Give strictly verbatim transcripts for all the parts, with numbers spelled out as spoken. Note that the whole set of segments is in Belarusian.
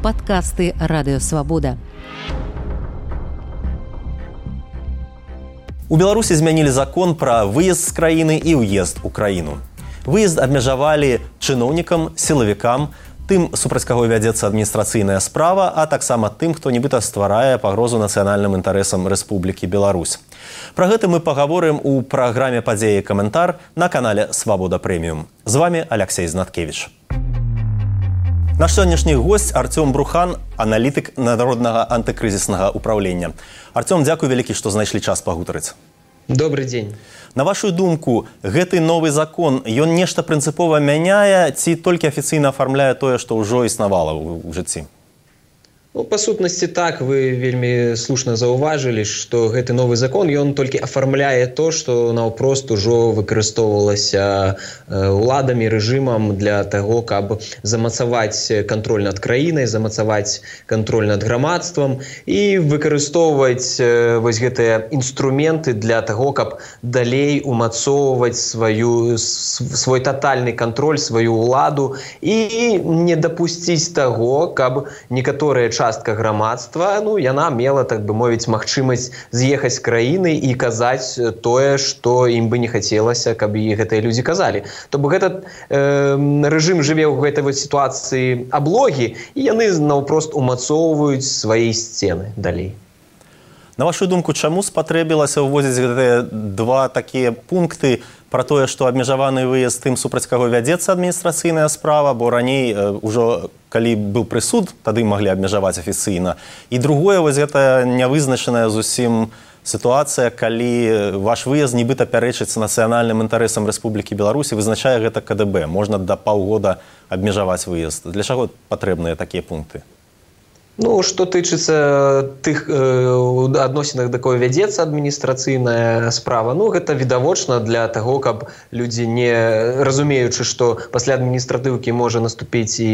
Падкасты Радыёвабода. У Беларусі змянілі закон пра выезд з краіны і ўезд у краіну. Выезд абмежавалі чыноўнікам, сілавікам, тым, супраць каго вядзецца адміністрацыйная справа, а таксама тым, хто нібыта стварае пагрозу нацыянальным інтарэсам Рэспублікі Беларусь. Пра гэта мы пагаворым у праграме «Падзеі і каментар» на канале «Свабода Прэміум». З вами Алексей Знаткевич. Наш сённяшні госць Артём Брухан, аналітык Народнага антыкрызіснага ўпраўлення. Артём, дзякуй вялікі, што знайшлі час пагутарыць. Добрый дзень. На вашу думку, гэты новы закон, ён нешта прынцыпова мяняе ці толькі афіцыйна афармляе тое, што ўжо існавала ў жыцці? Ну, па сутнасці так, вы вельмі слушна заўважылі, што гэты новы закон, ён толькі афармляе то, што наўпрост ужо выкарыстоўвалася уладамі, рэжымам для таго, каб замацаваць кантроль над краінай, замацаваць кантроль над грамадствам і выкарыстоўваць вось гэтыя інструменты для таго, каб далей умацоўваць сваю, свой татальны кантроль, сваю ўладу і не дапусціць таго, каб некаторыя частка грамадства, ну, яна мела, так бы мовіць, магчымасць з'ехаць з краіны і казаць тое, што ім бы не хацелася, каб і гэтыя людзі казалі. То бок этот э, рэжым жыве ў гэтай вот сітуацыі аблогі, і яны наўпрост умацоўваюць свае сцены далей. На вашу думку, чаму спатрэбілася ўвозіць гэтыя два такія пункты пра тое, што абмежаваны выезд тым, супраць каго вядзецца адміністрацыйная справа, бо раней ўжо, калі быў прысуд, тады маглі абмежаваць афіцыйна. І другое, вось гэта нявызначаная зусім сітуацыя, калі ваш выезд нібыта пярэчыць нацыянальным інтарэсам Рэспублікі Беларусь і вызначае гэта ка дэ бэ. Можна да паўгода абмежаваць выезд. Для чаго патрэбныя такія пункты? Ну, што тычыцца тых э, адносінах, да кого вядзецца адміністрацыйная справа, ну, гэта відавочна для таго, каб людзі, не разумеючы, што пасля адміністратыўкі можа наступіць і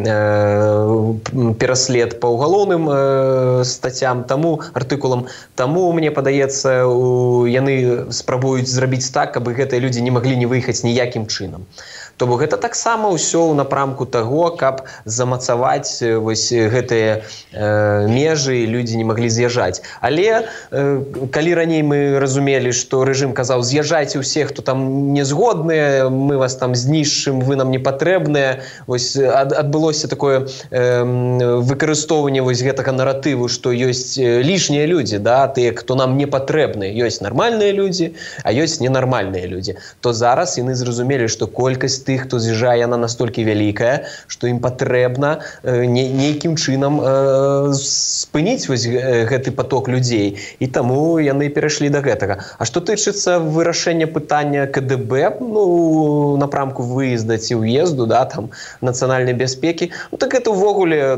э, пераслед па ўгалоўным э, стацям, таму артыкулам. Таму, мне падаецца, у, яны спрабуюць зрабіць так, каб гэтыя людзі не маглі не выехаць ніякім чынам. То бок гэта таксама ўсё ў напрамку таго, каб замацаваць вось гэтыя э, межы, і людзі не маглі з'язджаць. Але э, калі раней мы разумелі, што рэжым казаў: з'язджайце ўсе, хто там не згодныя, мы вас там знішчым, вы нам не патрэбныя. Вось ад, адбылося такое э, выкарыстоўванне вось гэтага наратыву, што ёсць лішнія людзі, да, тыя, хто нам не патрэбны. Ёсць нармальныя людзі, а ёсць ненармальныя людзі. То зараз яны зразумелі, што колькасць тых, хто з'язджае, яна настолькі вялікая, што ім патрэбна э, не, нейкім чынам э, спыніць вось гэты поток людзей. І таму яны перайшлі да гэтага. А што тычыцца вырашэння пытання ка дэ бэ, ну, напрамку выезда ці ўезду, да, там, нацыянальнай бяспекі, ну, так гэта ўвогуле э,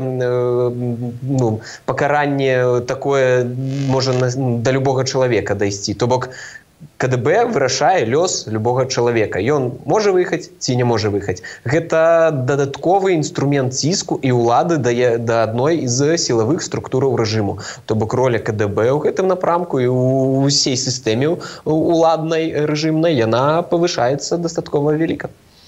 ну, пакаранне такое можа на, да любога чалавека дайсці. То бок ка дэ бэ вырашае лёс любога чалавека. Ён можа выехаць ці не можа выехаць. Гэта дадатковы інструмент ціску і ўлады дае да адной з сілавых структураў рэжыму. То бок роля ка дэ бэ ў гэтым напрамку і ў усей сістэме уладнай рэжымнай яна павышаецца дастаткова вяліка.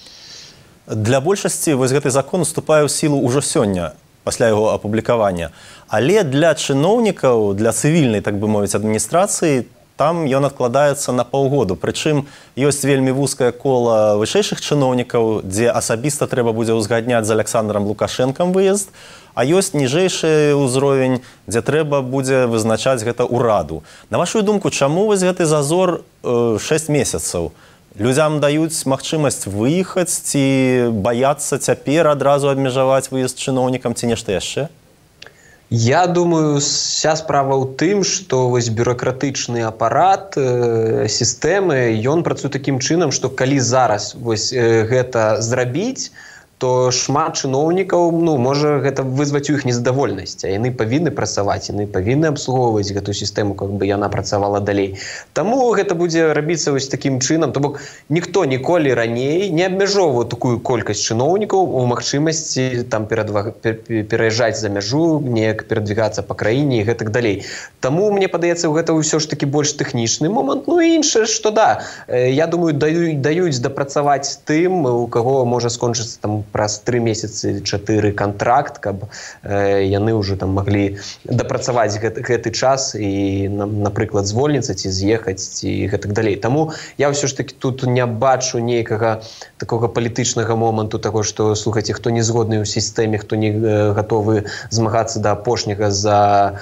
Для большасці вось гэты закон уступае ў сілу ўжо сёння, пасля яго апублікавання. Але для чыноўнікаў, для цывільнай, так бы мовіць, адміністрацыі, там ён адкладаецца на паўгоду. Прычым ёсць вельмі вузкае кола вышэйшых чыноўнікаў, дзе асабіста трэба будзе ўзгадняць з Александрам Лукашэнкам выезд, а ёсць ніжэйшы ўзровень, дзе трэба будзе вызначаць гэта ўраду. На вашу думку, чаму вось гэты зазор э, шэсць месяцаў? Людзям даюць магчымасць выехаць ці баяцца цяпер адразу абмежаваць выезд чыноўнікам ці нешта яшчэ? Я думаю, вся справа ў тым, што вось бюракратычны апарат э, сістэмы, ён працуе такім чынам, што калі зараз вось э, гэта зрабіць, то шмат чыноўнікаў, ну, можа гэта вызваць у іх незадавольнасць, а яны павінны працаваць, яны павінны абслугоўваць гэтую сістэму, каб бы яна працавала далей. Таму гэта будзе рабіцца вось такім чынам. То бок ніхто ніколі раней не абмяжоўваў такую колькасць чыноўнікаў у магчымасці там пераязджаць за мяжу, неяк перадвігацца па краіне і гэтак далей. Таму мне падаецца, гэта ўсё ж такі больш тэхнічны момант. Ну і іншае, што да, я думаю, даюць дапрацаваць тым, у каго можа скончыцца там праз тры месяцы чатыры контракт, каб э, яны ўжо там маглі дапрацаваць гэты, гэты час і, напрыклад, звольніцца ці з'ехаць ці гэтак далей. Таму я ўсё ж таки тут не бачу нейкага такога палітычнага моманту таго, што, слухайце, хто не згодны ў сістэме, хто не э, гатовы змагацца да апошняга за,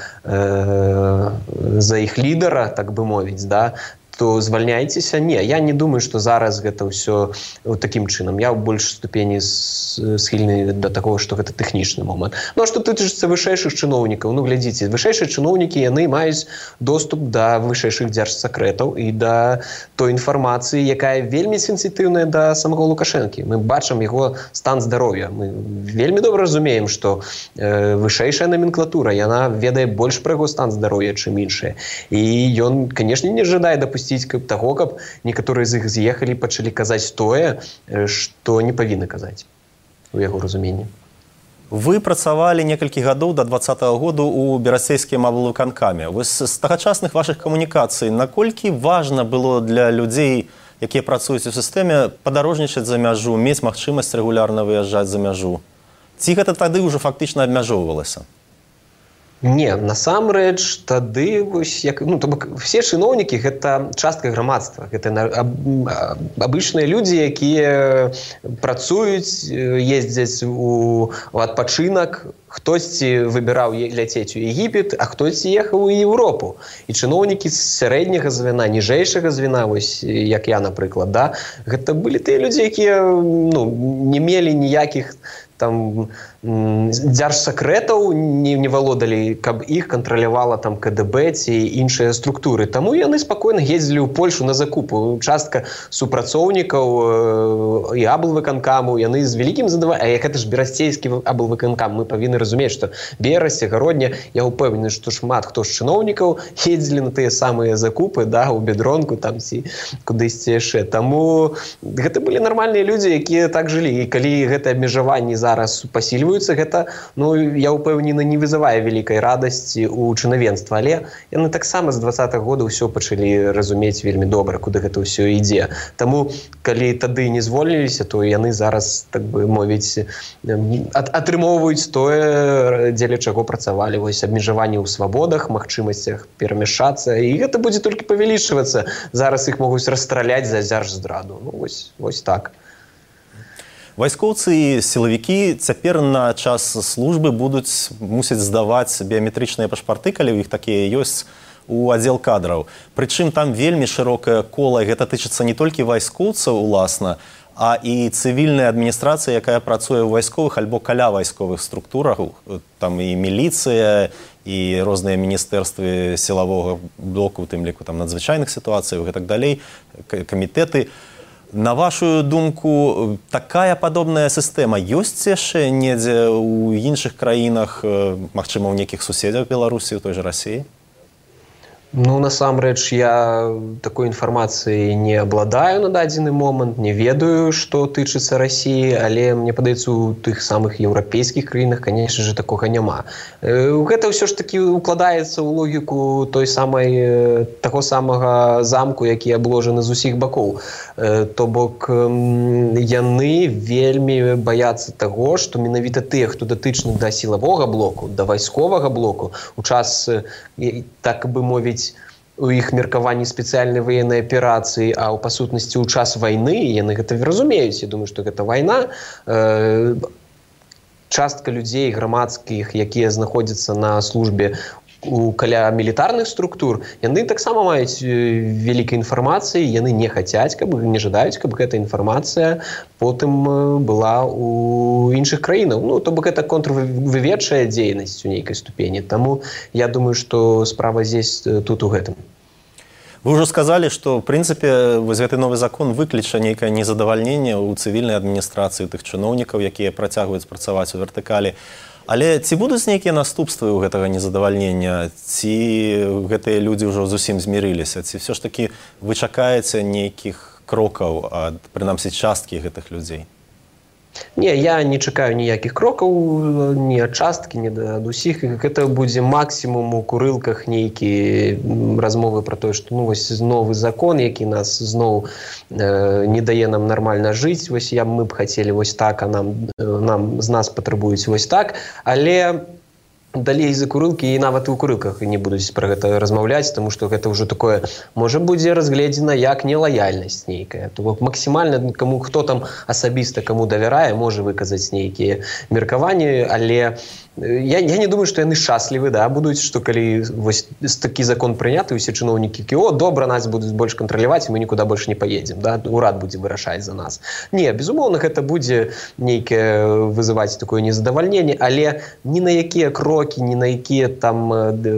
э, за іх лідара, так бы мовіць, да, то звальняйцеся. Не, я не думаю, што зараз гэта ўсё такім чынам. Я ў больш ступені схільны да такого, што гэта тэхнічны момант. Ну, а што тычыцца вышэйшых чыноўнікаў? Ну, глядзіце, вышэйшыя чыноўнікі, яны маюць доступ да вышэйшых дзяржсакрэтаў і да той інфармацыі, якая вельмі сенсітыўная да самого Лукашэнкі. Мы бачым яго стан здароўя. Мы вельмі добра разумеем, што э, вышэйшая номенклатура, яна ведае больш пра яго стан здароўя, чым іншая. І ён, канешне, не жадае дапусціць таго, каб некаторыя з іх з'ехалі і пачалі казаць тое, што не павінны казаць у яго разуменні. Вы працавалі некалькі гадоў да двадцатага году ў берасцейскім аблвыканкаме. Вось з тагачасных вашых камунікацый, наколькі важна было для людзей, якія працуюць у сістэме, падарожнічаць за мяжу, мець магчымасць рэгулярна выязджаць за мяжу? Ці гэта тады ўжо фактычна абмяжоўвалася? Не, насамрэч тады вось, як, ну, то бок все чыноўнікі гэта частка грамадства, гэта аб, абычныя людзі, якія працуюць, ездзяць у, у адпачынак, хтосьці выбіраў ляцець у Егіпет, а хтосьці ехаў у Еўропу. І чыноўнікі з сярэдняга звена, ніжэйшага звена, вось як я, напрыклад, да, гэта былі тыя людзі, якія, ну, не мелі ніякіх там дзяржсакрэтаў, не, не валодалі, каб іх кантралявала там ка дэ бэ ці іншыя структуры. Таму яны спакойна ездзілі ў Польшу на закупу. Частка супрацоўнікаў і аблвыканкаму, яны з вялікім задавальненнем, а гэта ж берасцейскі аблвыканкам, мы павінны разумець, што Берасце, Гародня, я ўпэўнены, што шмат хто з чыноўнікаў ездзілі на тыя самыя закупы, да, у Бедронку там ці кудысьці яшчэ. Таму гэта былі нармальныя людзі, якія так жылі. І калі гэтыя абмежаванні зараз пасільваюцца, гэта, ну, я ўпэўнены, не вызывае вялікай радасці ў чынавенства, але яны таксама з двадцатага года ўсё пачалі разумець вельмі добра, куды гэта ўсё ідзе. Таму, калі тады не звольніліся, то яны зараз, так бы мовіць, атрымоўваюць тое, дзеля чаго працавалі. Вось абмежаванні ў свабодах, магчымасцях перамяшацца, і гэта будзе толькі павялічвацца. Зараз іх могуць расстраляць за дзяржздраду. Ну, вось, вось так. Вайскоўцы і сілавікі цяпер на час службы будуць мусіць здаваць біяметрычныя пашпарты, калі ў іх такія ёсць, у аддзел кадраў. Прычым там вельмі шырокае кола, і гэта тычыцца не толькі вайскоўцаў, уласна, а і цывільная адміністрацыя, якая працуе ў вайсковых альбо каля вайсковых структурах, там і міліцыя, і розныя міністэрствы сілавога блоку, у тым ліку там надзвычайных сітуацыяў і так далей, камітэты. На вашу думку, такая падобная сістэма ёсць яшчэ недзе ў іншых краінах, магчыма, ў нейкіх суседзях Беларусі, у той жа Расіі? Ну, насамрэч, я такой інфармацыі не абладаю на дадзены момант, не ведаю, што тычыцца Расіі, але мне падаецца, у тых самых еўрапейскіх краінах, канешне же, такога няма. Гэта ўсё ж такі укладаецца ў логіку той самай, таго самага замку, які абложаны з усіх бакоў. То бок, яны вельмі баяцца таго, што менавіта тыя, хто датычны да сілавога блоку, да вайсковага блоку, у час, так бы мовіць, у іх меркаванні спецыяльнай ваеннай аперацыі, а ў па-сутнасці ў час вайны, яны гэта разумеюць. Я думаю, што гэта вайна. Э, частка людзей грамадскіх, якія знаходзяцца на службе у каля мілітарных структур, яны таксама маюць вялікай інфармацыі, яны не хацяць, каб не жадаюць, каб гэта інфармацыя потым была у іншых краінах. Ну, то бок гэта контрвыведчая дзейнасць у нейкай ступені. Таму я думаю, што справа здесь тут у гэтым. Вы ўжо сказалі, што, ў прынцыпе, вось гэты новы закон выкліча нейкае незадавальненне ў цывільнай адміністрацыі тых чыноўнікаў, якія працягваюць працаваць у вертыкалі. Але ці будуць нейкія наступствы ў гэтага незадавальнення? Ці гэтыя людзі ўжо зусім змірыліся? Ці ўсё ж такі вы чакаеце нейкіх крокаў ад, прынамсі, часткі гэтых людзей? Не, я не чакаю ніякіх крокаў, ні ад часткі, ні ад усіх. Гэта будзе максімум у курылках нейкія размовы пра тое, што ну, вось новы закон, які нас зноў э, не дае нам нармальна жыць. Вось я, мы б хацелі вось так, а нам, нам з нас патрабуюць вось так. Але далей за курылкі і нават і ў курылках не будуць пра гэта размаўляць, таму што гэта ўжо такое, можа будзе разгледзена як нелаяльнасць нейкая. То бок максімальна каму хто там асабіста каму давярае, можа выказаць нейкія меркаванні, але я, я не думаю, што яны шчаслівы, да, будуць, што калі вось такі закон прыняты, усе чыноўнікі, о, добра, нас будуць больш кантраляваць, і мы нікуды больш не паедзем, да, урад будзе вырашаць за нас. Не, безумоўна, гэта будзе нейкае вызываць такое незадавальненне, але ні на якія крокі, ні на якія там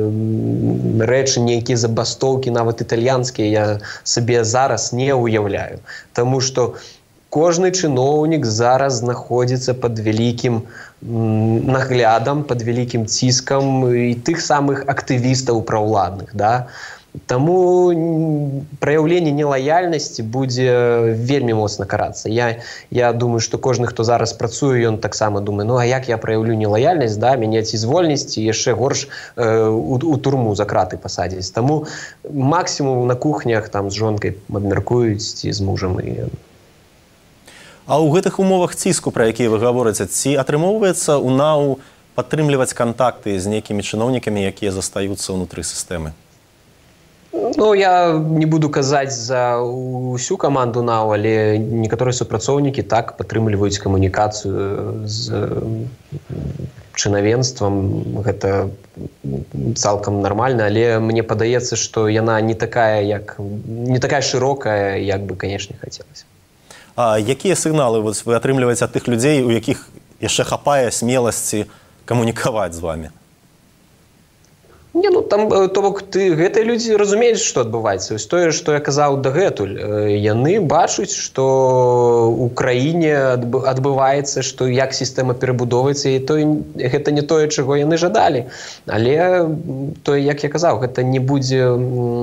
рэчы, нейкія забастоўкі, нават італьянскія, я сабе зараз не ўяўляю. Таму што кожны чыноўнік зараз знаходзіцца пад вялікім наглядам, пад вялікім ціскам і тых самых актывістаў праўладных, да? Таму праяўленне нелаяльнасці будзе вельмі моцна карацца. Я, я думаю, што кожны, хто зараз працуе, ён таксама думае, ну а як я праяўлю нелаяльнасць, да, мяне ці звольніць, ці яшчэ горш э, у, у турму за краты пасадзіць. Таму максімум на кухнях там з жонкай абмяркуюць ці з мужам. І... А ў гэтых умовах ціску, пра якія вы гаворыце, ці атрымоўваецца ў НАУ падтрымліваць кантакты з нейкімі чыноўнікамі, якія застаюцца ўнутры сістэмы? Ну, я не буду казаць за ўсю каманду НАУ, але некаторыя супрацоўнікі так падтрымліваюць камунікацыю з чынавенствам. Гэта цалкам нармальна, але мне падаецца, што яна не такая, як, не такая шырокая, як бы, канешне, хацелася. А якія сігналы вы атрымліваеце ад тых людзей, у якіх яшчэ хапае смеласці камунікаваць з вамі? Не, ну там, то бок, ты, гэтыя людзі разумеюць, што адбываецца. Ось тое, што я казаў дагэтуль. Яны бачуць, што ў краіне адбываецца, што як сістэма перабудоўваецца, і то, гэта не тое, чаго яны жадалі. Але, то, як я казаў, гэта не будзе...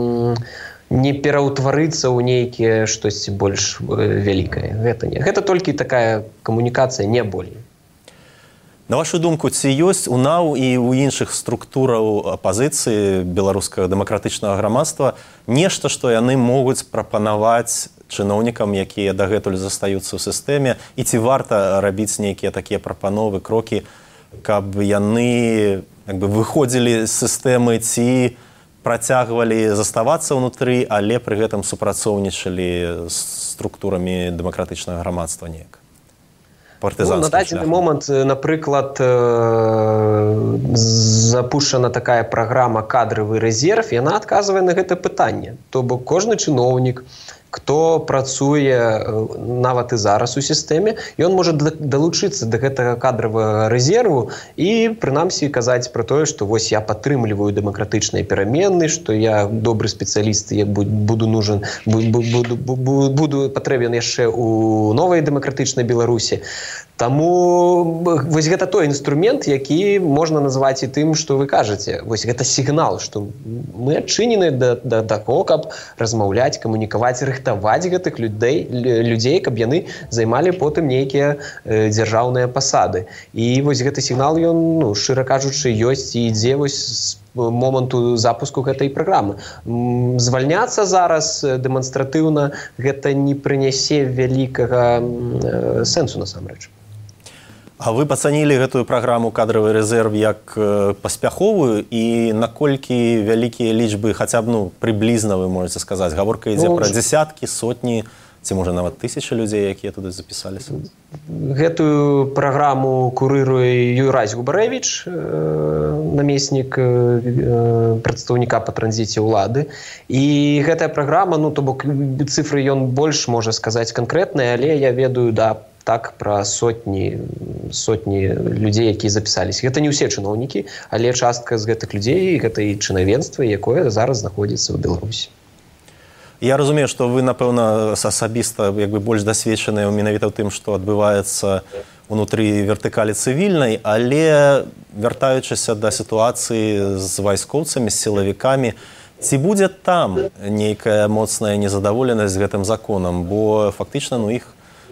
не пераўтварыцца ў нейкія штосьці больш вялікае. Гэта не. Гэта толькі такая камунікацыя, не болей. На вашу думку, ці ёсць у НАУ і ў іншых структураў апазіцыі беларускага дэмакратычнага грамадства нешта, што яны могуць прапанаваць чыноўнікам, якія дагэтуль застаюцца ў сістэме, і ці варта рабіць нейкія такія прапановы, крокі, каб яны як бы выходзілі з сістэмы, ці працягвалі заставацца ўнутры, але пры гэтым супрацоўнічалі з структурамі дэмакратычнага грамадства неяк? Ну, на дадзены момант, напрыклад, запушчана такая праграма «Кадравы рэзерв», яна адказвае на гэта пытанне. То бок кожны чыноўнік, хто працуе нават і зараз у сістэме, ён можа далучыцца да гэтага кадравага рэзерву і, прынамсі, казаць пра тое, што вось я падтрымліваю дэмакратычныя перамены, што я добры спецыяліст, я буду нужен, буду, буду, буду патрэбен яшчэ у новай дэмакратычнай Беларусі. Таму вось гэта той інструмент, які можна назваць і тым, што вы кажаце. Вось гэта сігнал, што мы адчынены да, да таго, каб размаўляць, камунікаваць, рыхтаваць гэтых людзей, людзей, каб яны займалі потым нейкія э, дзяржаўныя пасады. І вось гэты сігнал, ён, ну, шчыра кажучы, ёсць і ідзе вось з моманту запуску гэтай праграмы. Звальняцца зараз дэманстратыўна гэта не прынясе вялікага э, сэнсу насамрэч. А вы пацанілі гэтую праграму «Кадравы рэзерв» як паспяховую, і наколькі вялікія лічбы, хаця б, ну, прыблізна вы можаце сказаць? Гаворка ідзе ну, пра дзясяткі, сотні, ці можа нават тысячы людзей, якія туды запісаліся? Гэтую праграму курыруе Юрась Губарэвіч, намеснік прадстаўніка па транзіце ўлады. І гэтая праграма, ну, то бок цифры ён больш можа сказаць канкрэтныя, але я ведаю, да, так пра сотні, сотні людзей, якія запісаліся. Гэта не ўсе чыноўнікі, але частка з гэтых людзей, гэта і чынавенства, якое зараз знаходзіцца ў Беларусі. Я разумею, што вы, напэўна, асабіста як бы больш дасведчаныя менавіта ў тым, што адбываецца ўнутры вертыкалі цывільнай, але вяртаючыся да сітуацыі з вайскоўцамі, з сілавікамі, ці будзе там нейкая моцная незадаволенасць з гэтым законам, бо фактычна, ну, іх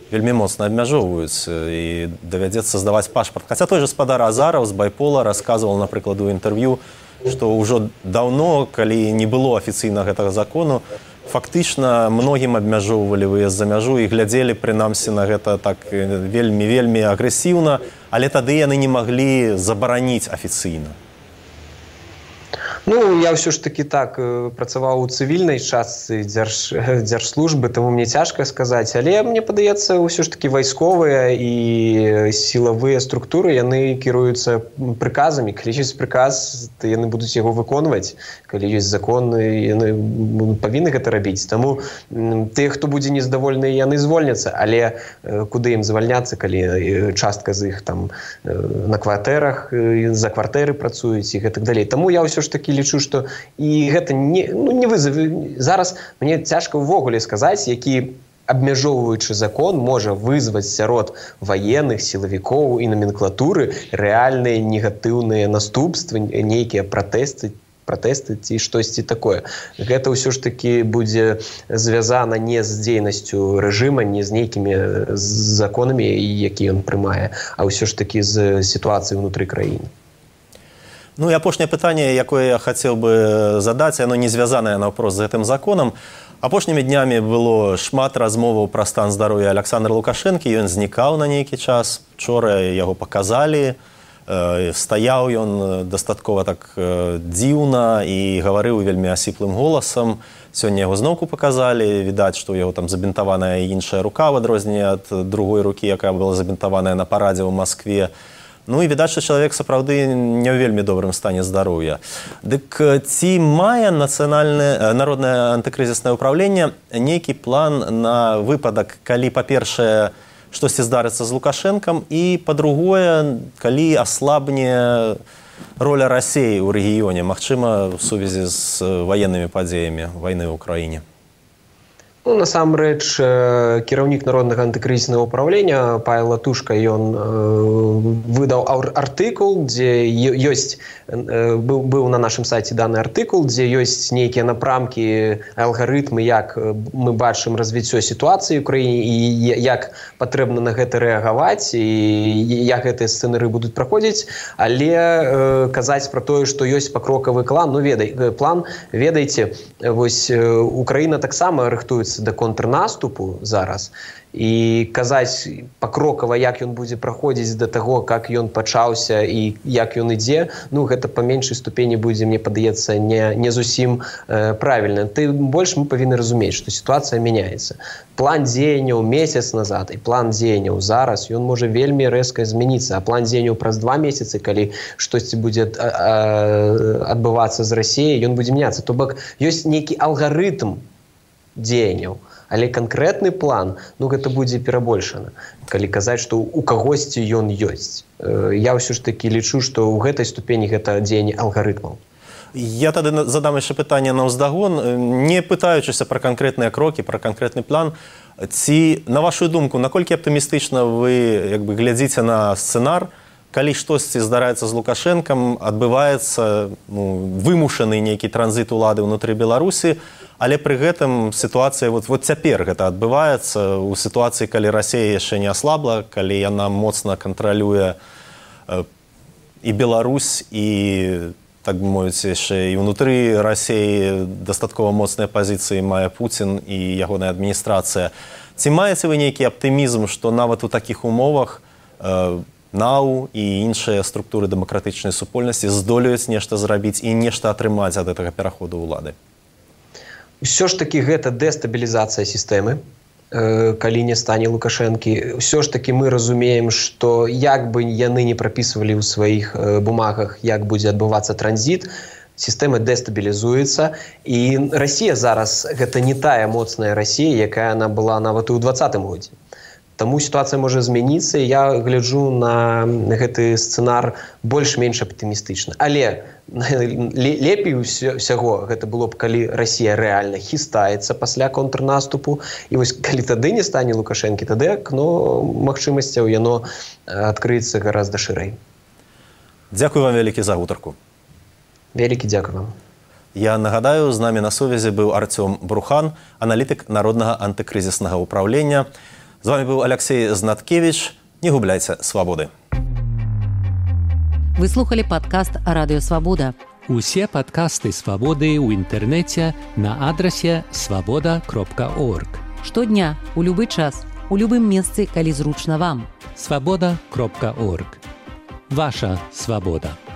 вельмі моцна абмяжоўваюць і давядзецца здаваць пашпарт. Хаця той жа спадар Азараў з Байпола расказваў, напрыклад, у інтэрв'ю, што ўжо даўно, калі не было афіцыйна гэтага закону, фактычна многім абмяжоўвалі выезд за мяжу і глядзелі, прынамсі, на гэта так вельмі-вельмі агрэсіўна, але тады яны не маглі забараніць афіцыйна. Ну, я ўсё ж такі так працаваў у цывільнай частцы дзярж, дзяржслужбы, таму мне цяжка сказаць, але мне падаецца, ўсё ж такі вайсковыя і сілавыя структуры, яны кіруюцца прыказамі. Калі ёсць прыказ, то яны будуць яго выконваць. Калі ёсць закон, яны павінны гэта рабіць. Таму тыя, хто будзе нездавольны, яны звольняцца, але куды ім звальняцца, калі частка з іх там на кватэрах, за кватэры працуюць і гэтак далей. Таму я ўсё ж такі лічу, што і гэта не, ну, не вызове. Зараз мне цяжка ўвогуле сказаць, які абмяжоўваючы закон можа вызваць сярод ваенных, сілавікоў і наменклатуры рэальныя негатыўныя наступствы, нейкія пратэсты, пратэсты ці штосьці такое. Гэта ўсё ж такі будзе звязана не з дзейнасцю рэжыма, не з нейкімі законамі, які ён прымае, а ўсё ж такі з сітуацыяй унутры краіны. Ну і апошняе пытанне, якое я хацеў бы задаць, яно не звязанае наўпрост з гэтым законам. Апошнімі днямі было шмат размоваў пра стан здароўя Александра Лукашэнкі, ён знікаў на нейкі час. Учора яго паказалі, стаяў ён дастаткова так дзіўна і гаварыў вельмі асіплым голасам. Сёння яго зноўку паказалі, відаць, што ў яго там забінтаваная іншая рука, в адрозненне ад другой рукі, якая была забінтаваная на парадзе ў Маскве. Ну і відаць, што чалавек сапраўды не ў вельмі добрым стане здароўя. Дык ці мае нацыянальнае народнае антыкрызіснае ўпраўленне нейкі план на выпадак, калі, па-першае, штосьці здарыцца з Лукашэнкам, і, па-другое, калі аслабне роля Расіі ў рэгіёне, магчыма, в сувязі з ваеннымі падзеямі вайны ў Украіне? Ну, насамрэч, кіраўнік народнага антыкрызіснага ўпраўлення Павел Латушка, ён выдаў артыкул, дзе ёсць, быў, быў на нашым сайце даны артыкул, дзе ёсць нейкія напрамкі, алгарытмы, як мы бачым развіццё сітуацыі ў краіне і як патрэбна на гэта рэагаваць і як гэтыя сцэнары будуць праходзіць, але казаць пра тое, што ёсць пакрокавы план, ну ведай, план, ведаеце, вось Украіна таксама рыхтуецца да контрнаступу зараз, і казаць пакрокава, як ён будзе праходзіць да таго, как ён пачаўся і як ён ідзе, ну гэта па меншай ступені будзе, мне падаецца, не, не зусім э, правільна. Тым больш мы павінны разумець, што сітуацыя мяняецца. План дзеянняў месяц назад і план дзеянняў зараз, ён можа вельмі рэзка змяніцца, а план дзеянняў праз два месяцы, калі штосьці будзе а, а, адбывацца з Расіяй, ён будзе мяняцца. То бок ёсць нейкі алгарытм дзеянняў, але канкрэтны план, ну гэта будзе перабольшана, калі казаць, што у кагосьці ён ёсць. Я ўсё ж такі лічу, што ў гэтай ступені гэта дзеянне алгарытмаў. Я тады задам яшчэ пытанне на ўздагон, не пытаючыся пра канкрэтныя крокі, пра канкрэтны план. Ці, на вашу думку, наколькі аптымістычна вы як бы глядзіце на сцэнар, калі штосьці здараецца з Лукашэнкам, адбываецца ну, вымушаны нейкі транзіт улады ўнутры Беларусі, але пры гэтым сітуацыя, вот, вот цяпер гэта адбываецца ў сітуацыі, калі Расія яшчэ не аслабла, калі яна моцна кантралюе э, і Беларусь, і, так бы мовіць, яшчэ і ўнутры Расіі дастаткова моцныя пазіцыі мае Пуцін і ягоная адміністрацыя. Ці маеце вы нейкі аптымізм, што нават у такіх умовах э, НАУ і іншыя структуры дэмакратычнай супольнасці здолеюць нешта зрабіць і нешта атрымаць ад гэтага пераходу ўлады? Усё ж такі гэта дэстабілізацыя сістэмы, калі не стане Лукашэнкі. Усё ж такі мы разумеем, што як бы яны не прапісвалі ў сваіх бумагах, як будзе адбывацца транзіт, сістэма дэстабілізуецца, і Расія зараз гэта не тая моцная Расія, якая она была нават і ў дваццатым годзе. Таму сітуацыя можа змяніцца, і я гляджу на гэты сцэнар больш-менш аптымістычна. Але лепей усяго гэта было б, калі Расія рэальна хістаецца пасля контрнаступу, і вось калі тады не стане Лукашэнкі, тады акно магчымасцяў яно адкрыецца гораздо шырэй. Дзякуй вам вялікі за гутарку. Вялікі дзякуй вам. Я нагадаю, з намі на сувязі быў Арцём Брухан, аналітык народнага антыкрызіснага ўпраўлення. З вами быў Алексей Знаткевич. Не губляйце свабоды. Вы слухали падкаст Радыё Свабода. Усе падкасты Свабоды ў інтэрнэце на адрасе свабода кропка орг. Штодня, у любы час, у любым месцы, калі зручна вам. свабода кропка орг. Ваша свабода.